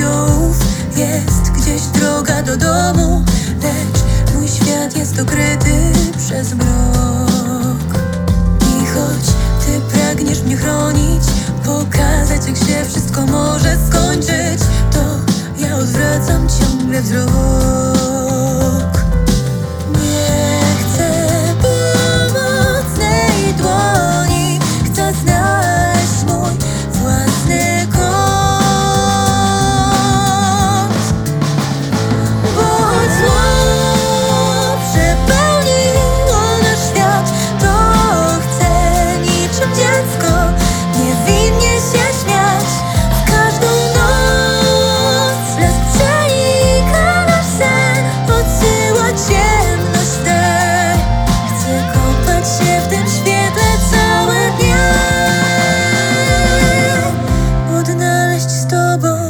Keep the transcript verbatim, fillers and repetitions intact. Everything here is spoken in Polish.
żywiołów. Jest gdzieś droga do domu, lecz mój świat jest okryty przez mrok. I choć ty pragniesz mnie chronić, pokazać jak się wszystko może skończyć, to ja odwracam ciągle wzrok. Nie chcę pomocnej dłoni, chcę znaleźć mój własny kąt. Bo choć zło przepełniło nasz świat, to chcę niczym dziecko niewinnie się śmiać. W każdą noc blask przenika nasz sen, odsyła ciemność tę. Chcę kąpać się w tym świetle całe dnie, odnaleźć z tobą